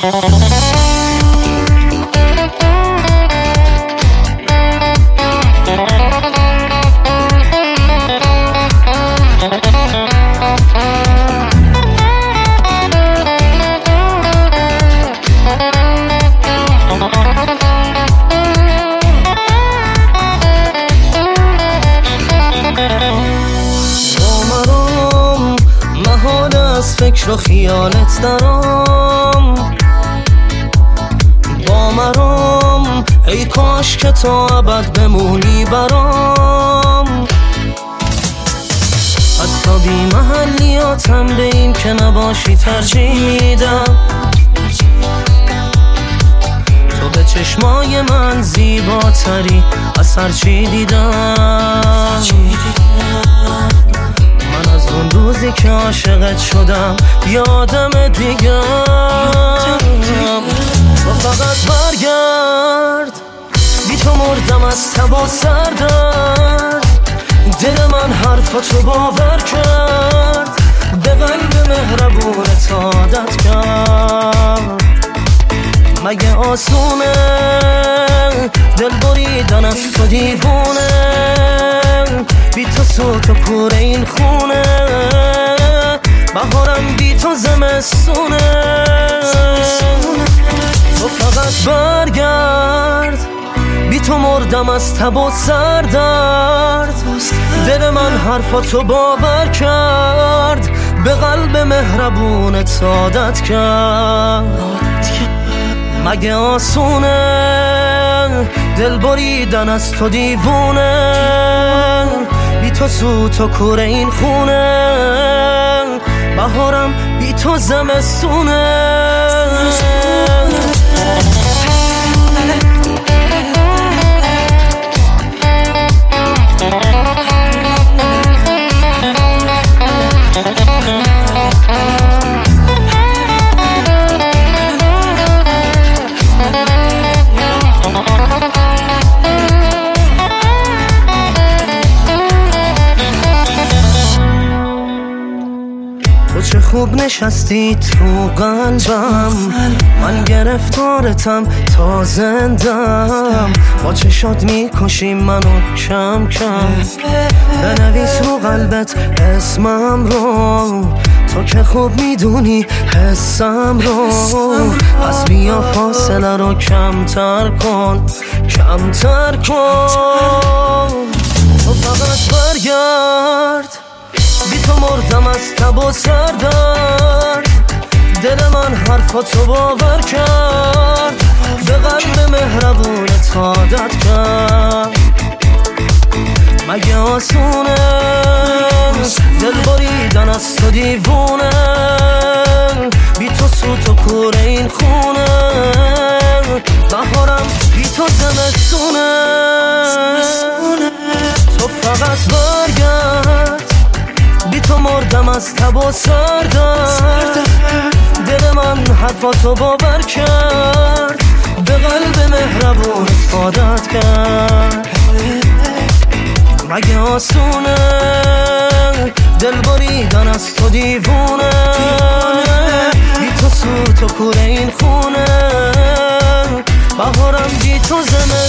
فکر و خیالت دارم، با مرام ای کاش که تا ابد بمونی برام. حتی بی محلیاتم به این که نباشی ترجیح میدم. تو به چشمای من زیباتری از هرچی دیدم. من از اون روزی که عاشقت شدم یادم دیگه. تو فقط برگرد، بی تو مردم از تب و سردرد. دل من حرفاتو باور کرد، به قلب مهربونت عادت کرد. مگه آسونه دل بریدن از تو دیوونه؟ بی تو سوت و کور این خونه، بهارم بی تو زمستونه. تو فقط برگرد، بی تو مردم از تب و سردرد. دل من حرفاتو باور کرد، به قلب مهربونت عادت کرد. مگه آسونه دل بریدن از تو دیوونه؟ بی تو سوت و کور این خونه، بهارم بی تو زمستونه. چه خوب نشستی تو قلبم، من گرفتارتم تا زندم. با چشات میکشی منو کم کم، بنویس رو قلبت اسمم رو. تو که خوب میدونی حسم رو، پس بیا فاصله رو کمتر کن، کمتر کن. تو فقط برگرد، بی تو مردم از تب و سردرد. دل من حرفاتو باور کرد، به قلب مهربونت عادت کرد. مگه آسونه دل بریدن از تو دیوونه؟ بی تو سوت و کور این خونه، بهارم بی تو زمستونه. تو فقط برگرد، بی تو مردم از تب و سردرد. دل من حرفاتو باور کرد، به قلب مهربونت عادت کرد. مگه آسونه دل بریدن از تو دیوونه؟ بی تو سوت و کور این خونه، بهارم بی تو زمستونه.